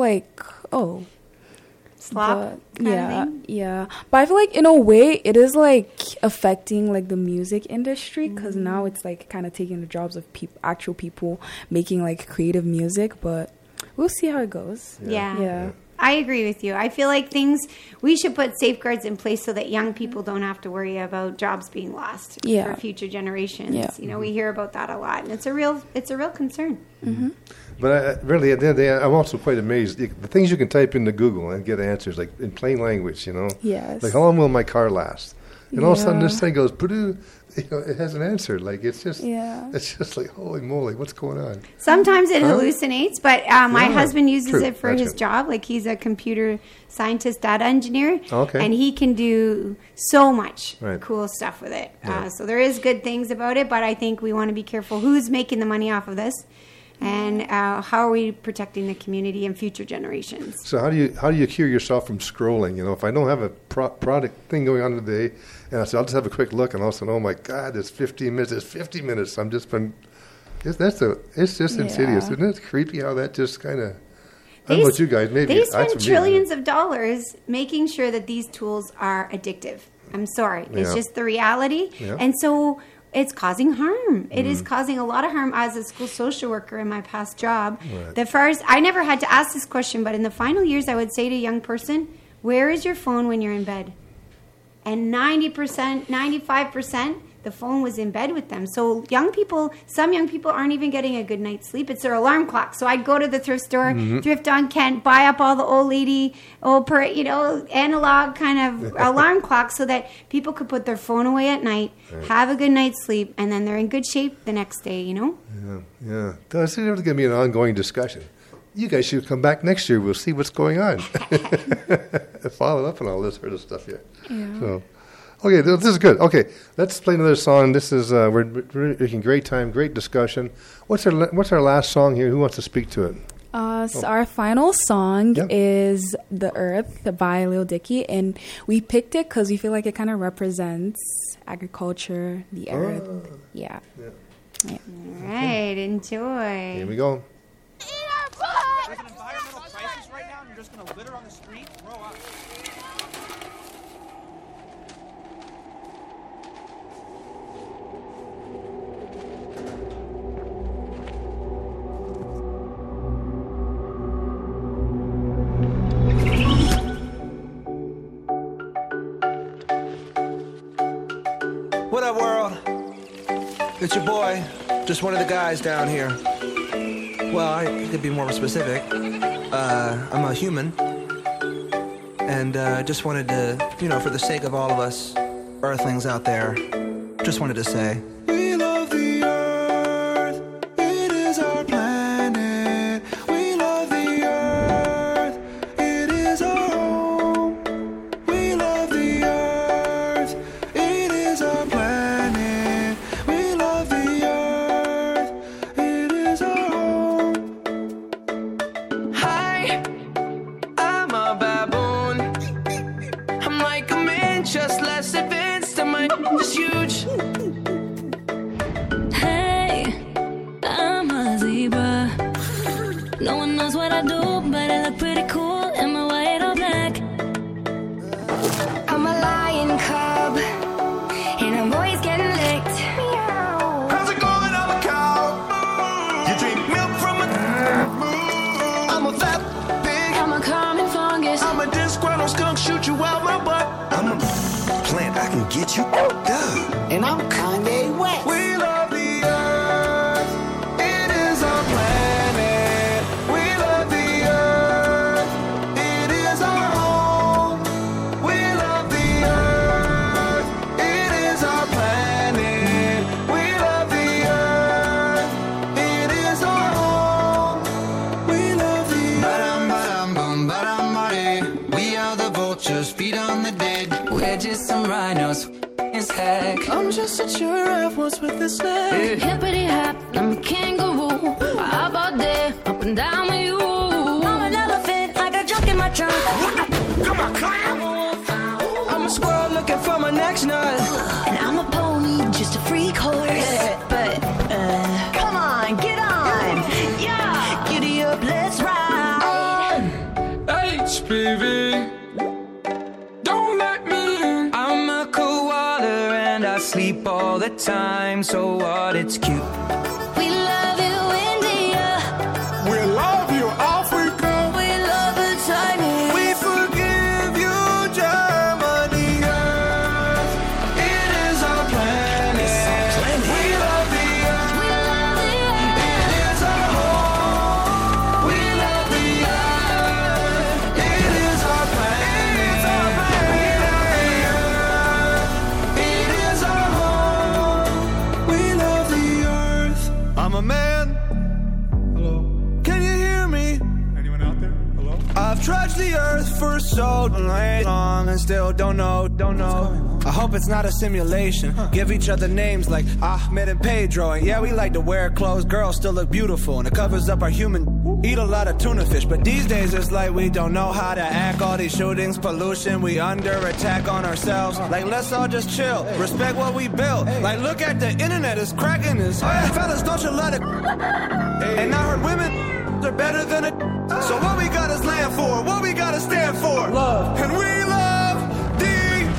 slop kind of thing? Yeah. But I feel in a way it is affecting the music industry because now it's kind of taking the jobs of actual people making creative music, but we'll see how it goes. Yeah. I agree with you. I feel we should put safeguards in place so that young people don't have to worry about jobs being lost for future generations. Yeah. We hear about that a lot, and it's a real concern. Mm-hmm. But really, at the end of the day, I'm also quite amazed. The things you can type into Google and get answers, in plain language, Yes. How long will my car last? And all of a sudden this thing goes, it has an answer. It's just holy moly, what's going on? Sometimes it hallucinates, but my husband uses it for That's his good. job. He's a computer scientist, data engineer, Okay. and he can do so much Right. cool stuff with it. Right. So there is good things about it, but I think we want to be careful who's making the money off of this. And how are we protecting the community and future generations? So how do you cure yourself from scrolling? If I don't have a product thing going on today, and I say I'll just have a quick look, and all of a sudden, oh my God, it's 15 minutes. It's 50 minutes. It's just insidious, isn't it? It's creepy how that just kind of. I don't know about you guys. Maybe They that's spend for me. trillions of dollars making sure that these tools are addictive. I'm sorry. It's Yeah. just the reality. Yeah. And so it's causing harm. It is causing a lot of harm as a school social worker in my past job. Right. The first, I never had to ask this question, but in the final years, I would say to a young person, where is your phone when you're in bed? And 90%, 95%, the phone was in bed with them. So some young people aren't even getting a good night's sleep. It's their alarm clock. So I'd go to the thrift store, thrift on Kent, buy up all the analog kind of alarm clocks so that people could put their phone away at night, have a good night's sleep, and then they're in good shape the next day, Yeah. This is going to be an ongoing discussion. You guys should come back next year. We'll see what's going on. Follow up on all this sort of stuff here. Yeah. So, okay, this is good. Okay, let's play another song. This is we're making great time, great discussion. What's our last song here? Who wants to speak to it? So our final song Yep. is "The Earth" by Lil Dicky, and we picked it because we feel it kind of represents agriculture, the earth. Yeah. All right, enjoy. Here we go. There's an environmental crisis right now, and you're just going to litter on the street? Grow up. What up, world? It's your boy, just one of the guys down here. Well, I could be more specific. I'm a human. And just wanted to, for the sake of all of us earthlings out there, just wanted to say, we love the earth, it is our planet. No one knows what I do, but I look pretty cool in my white or black. I'm a lion cub, and I'm always getting licked. How's it going? I'm a cow. You drink milk from a... I'm a fat pig. I'm a common fungus. I'm a disgruntled skunk, shoot you out my butt. I'm a plant, I can get you out. And I'm Kanye West. We love the earth. It is our planet. We love the earth. It is our home. We love the earth. It is our planet. We love the earth. It is our home. We love the earth. We are the vultures, feed on the dead. We're just some rhinos. Heck. I'm just a giraffe, what's with this leg? Hippity hop, I'm a kangaroo. How about that? Up and down with you. I'm an elephant, I got junk in my trunk. Come on, clown. I'm a squirrel looking for my next nut. And I'm a pony, just a freak horse. But, come on, get on. Yeah, Giddy up, let's ride. HPV. Don't let me in. I'm a koala and I sleep all the time. So what? It's cute. we love you, India. We love you, Africa. We love the timing. We forgive you, Germany. Earth. It is our planet. We love the earth. We love the earth. It is our home. We love the earth. It is our planet. We love the earth. It is our home. We love the earth. I'm a man. Hello. Can you hear me? Anyone out there? Hello? I've trudged the earth for so long and still don't know. I hope it's not a simulation. Give each other names like Ahmed and Pedro. And yeah, we like to wear clothes. Girls still look beautiful and it covers up our human. Eat a lot of tuna fish, but these days it's like we don't know how to act. All these shootings, pollution, we under attack on ourselves. Like let's all just chill, respect what we built. Like look at the internet, it's cracking this. Fellas, don't you let it. And I heard women are better than it. So what we gotta stand for, what we gotta stand for. Love. And we love the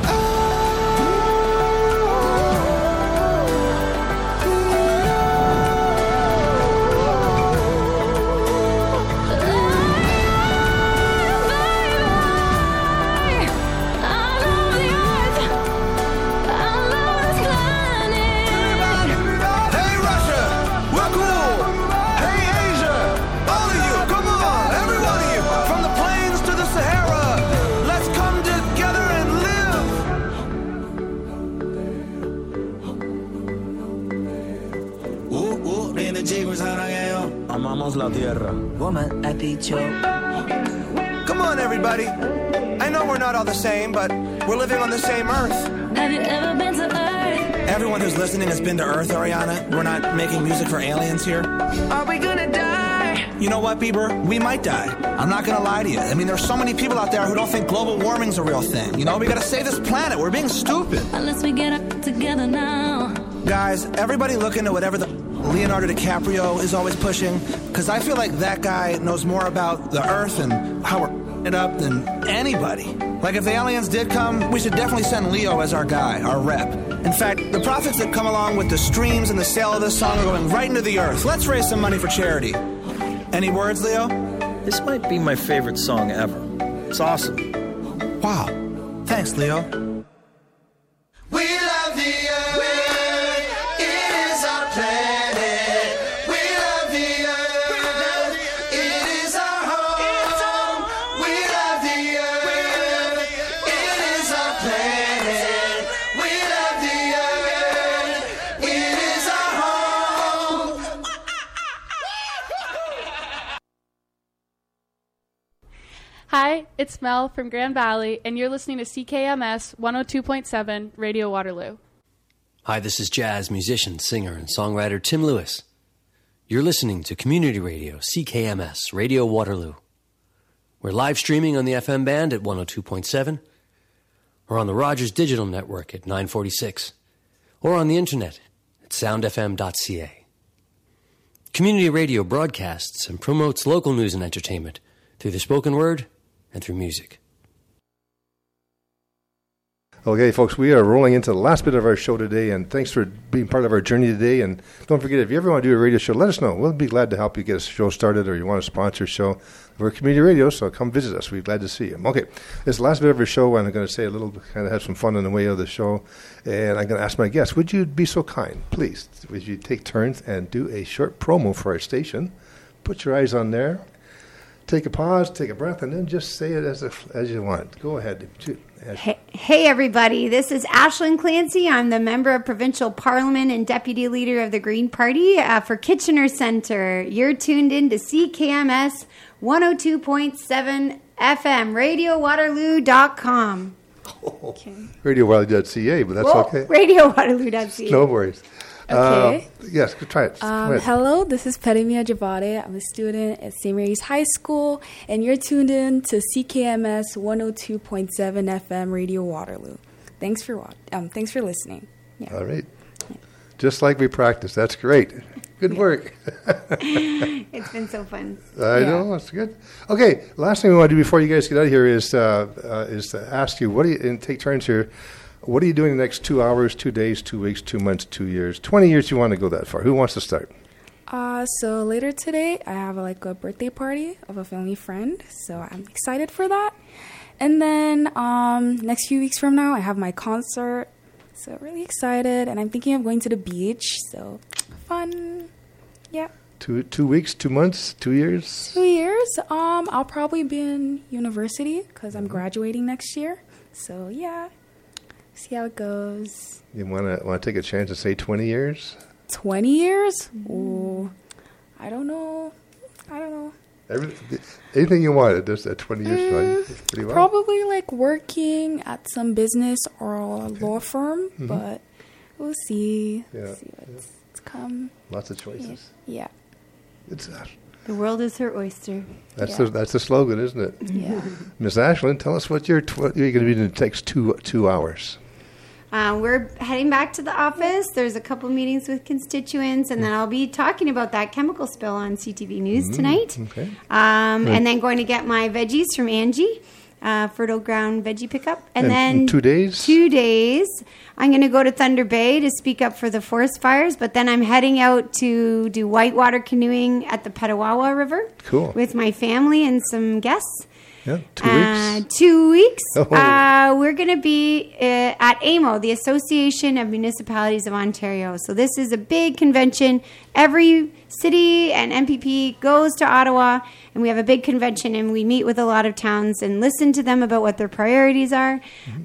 Hey Russia, we're cool. Hey Asia, all of you, come on, every one of you. From the plains to the Sahara, let's come together and live. Amamos la tierra. Woman ha dicho. Come on, everybody. I know we're not all the same, but we're living on the same Earth. Have you ever been to Earth? Everyone who's listening has been to Earth, Ariana. We're not making music for aliens here. Are we gonna die? You know what, Bieber? We might die. I'm not gonna lie to you. I mean, there's so many people out there who don't think global warming's a real thing. You know, we gotta save this planet. We're being stupid. Unless we get up together now. Guys, everybody look into whatever the Leonardo DiCaprio is always pushing, because I feel like that guy knows more about the Earth and how we're it up than anybody. Like, if the aliens did come, we should definitely send Leo as our guy, our rep. In fact, the profits that come along with the streams and the sale of this song are going right into the Earth. Let's raise some money for charity. Any words, Leo? This might be my favorite song ever. It's awesome. Wow. Thanks, Leo. We love the earth. It is our planet. We love the earth. It is our home. We love the earth. It is our planet. We love the earth. It is our home. Hi, it's Mel from Grand Valley, and you're listening to CKMS 102.7 Radio Waterloo. Hi, this is jazz musician, singer, and songwriter Tim Lewis. You're listening to Community Radio, CKMS, Radio Waterloo. We're live streaming on the FM band at 102.7, or on the Rogers Digital Network at 946, or on the internet at soundfm.ca. Community radio broadcasts and promotes local news and entertainment through the spoken word and through music. Okay, folks, we are rolling into the last bit of our show today, and thanks for being part of our journey today. And don't forget, if you ever want to do a radio show, let us know. We'll be glad to help you get a show started, or you want to sponsor a show. We're community radio, so come visit us. We're glad to see you. Okay, this is the last bit of our show, and I'm going to say a little, kind of have some fun on the way of the show. And I'm going to ask my guests, would you be so kind, please, would you take turns and do a short promo for our station? Put your eyes on there. Take a pause, take a breath, and then just say it as you want. Go ahead. Hey, everybody. This is Ashlyn Clancy. I'm the Member of Provincial Parliament and Deputy Leader of the Green Party for Kitchener Centre. You're tuned in to CKMS 102.7 FM, RadioWaterloo.com. Okay. RadioWaterloo.ca, but that's okay. RadioWaterloo.ca. No worries. Okay. Yes, try it. Go ahead. Hello, this is Perimia Javade. I'm a student at St. Mary's High School, and you're tuned in to CKMS 102.7 FM Radio Waterloo. Thanks for listening. Yeah. All right. Just like we practiced. That's great. Good work. It's been so fun. I know. It's good. Okay, last thing we want to do before you guys get out of here is to ask you, and take turns here. What are you doing the next 2 hours, 2 days, 2 weeks, 2 months, 2 years, 20 years? You want to go that far? Who wants to start? So later today, I have a birthday party of a family friend. So I'm excited for that. And then next few weeks from now, I have my concert. So really excited. And I'm thinking of going to the beach. So fun. Yeah. 2 weeks, 2 months, 2 years? 2 years. I'll probably be in university because I'm graduating next year. So yeah. See how it goes. You want to take a chance and say 20 years? 20 years? Ooh, I don't know. Anything you want at 20 years, pretty well. Probably working at some business or a law firm, but we'll see. Yeah. See what's come. Lots of choices. Yeah. It's the world is her oyster. That's the slogan, isn't it? Yeah. Miss Ashlyn, tell us what you're going to be in the next 2 hours. We're heading back to the office. There's a couple meetings with constituents, and then I'll be talking about that chemical spill on CTV News tonight. Okay. And then going to get my veggies from Angie, Fertile Ground Veggie Pickup. And then in 2 days? 2 days, I'm going to go to Thunder Bay to speak up for the forest fires, but then I'm heading out to do whitewater canoeing at the Petawawa River. Cool. With my family and some guests. Yeah, 2 weeks. 2 weeks. Oh. We're going to be at AMO, the Association of Municipalities of Ontario. So this is a big convention. Every city and MPP goes to Ottawa, and we have a big convention, and we meet with a lot of towns and listen to them about what their priorities are.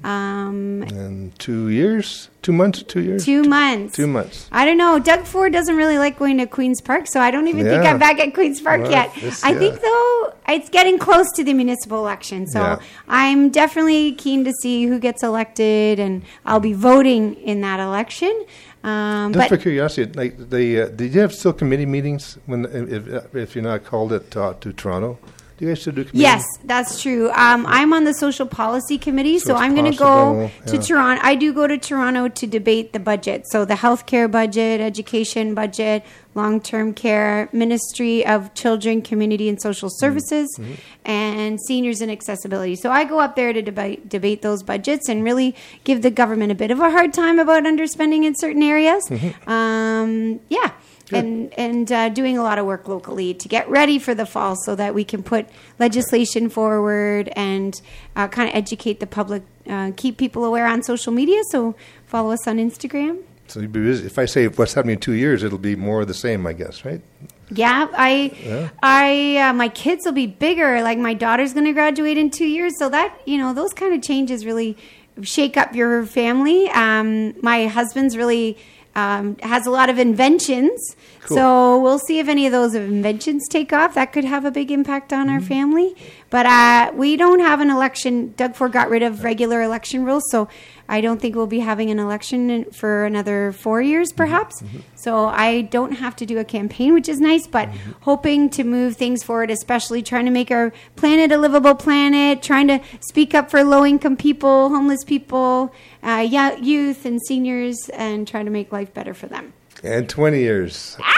And 2 years? 2 months? 2 years? 2 months. 2 months. I don't know. Doug Ford doesn't really like going to Queen's Park, so I don't even think I'm back at Queen's Park yet. I think, though, it's getting close to the municipal election, so I'm definitely keen to see who gets elected, and I'll be voting in that election. Just for curiosity, did you have still committee meetings if you're not called to Toronto? Do you guys still do committee? Yes, that's true. I'm on the Social Policy Committee, so I'm going to go to Toronto. I do go to Toronto to debate the budget. So the healthcare budget, education budget, long-term care, Ministry of Children, Community and Social Services, and seniors and accessibility. So I go up there to debate those budgets and really give the government a bit of a hard time about underspending in certain areas. Yeah. And doing a lot of work locally to get ready for the fall so that we can put legislation forward and kind of educate the public, keep people aware on social media. So follow us on Instagram. So you'd be busy. If I say what's happening in 2 years, it'll be more of the same, I guess, right? Yeah, my kids will be bigger. Like my daughter's going to graduate in 2 years. So that, those kind of changes really shake up your family. My husband's really... has a lot of inventions. Cool. So we'll see if any of those inventions take off. That could have a big impact on our family. But we don't have an election. Doug Ford got rid of regular election rules, so I don't think we'll be having an election for another 4 years, perhaps. So I don't have to do a campaign, which is nice, but hoping to move things forward, especially trying to make our planet a livable planet, trying to speak up for low-income people, homeless people, youth and seniors, and trying to make life better for them. And 20 years.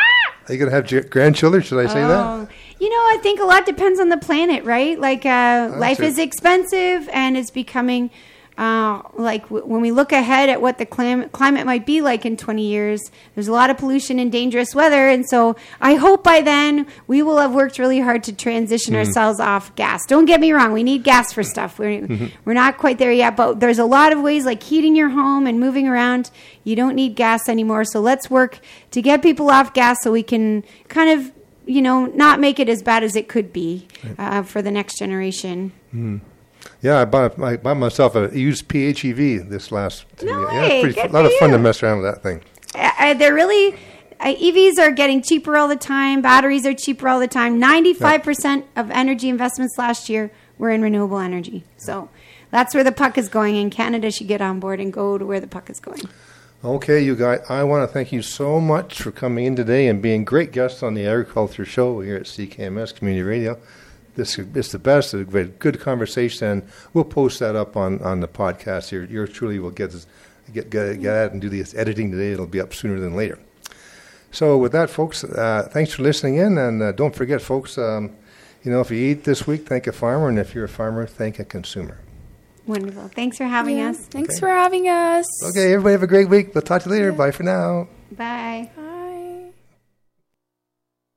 Are you going to have grandchildren? Should I say that? You know, I think a lot depends on the planet, right? Like, life it. is expensive, and it's becoming, when we look ahead at what the climate might be like in 20 years, there's a lot of pollution and dangerous weather. And so I hope by then we will have worked really hard to transition ourselves off gas. Don't get me wrong. We need gas for stuff. We're not quite there yet, but there's a lot of ways like heating your home and moving around. You don't need gas anymore. So let's work to get people off gas so we can kind of, not make it as bad as it could be for the next generation. Yeah, I bought myself a used PHEV this last 2 years. way. It's Good a lot of for fun you. to mess around with that thing. They're really... EVs are getting cheaper all the time. Batteries are cheaper all the time. 95% of energy investments last year were in renewable energy. So that's where the puck is going, and Canada should get on board and go to where the puck is going. Okay, you guys, I want to thank you so much for coming in today and being great guests on the Agriculture Show here at CKMS Community Radio. This is the best, a good conversation, and we'll post that up on the podcast here. Yours truly will get at it and do the editing today. It'll be up sooner than later. So with that, folks, thanks for listening in, and don't forget, folks, if you eat this week, thank a farmer, and if you're a farmer, thank a consumer. Wonderful. Thanks for having us. Thanks for having us. Okay, everybody have a great week. We'll talk to you later. Bye for now. Bye.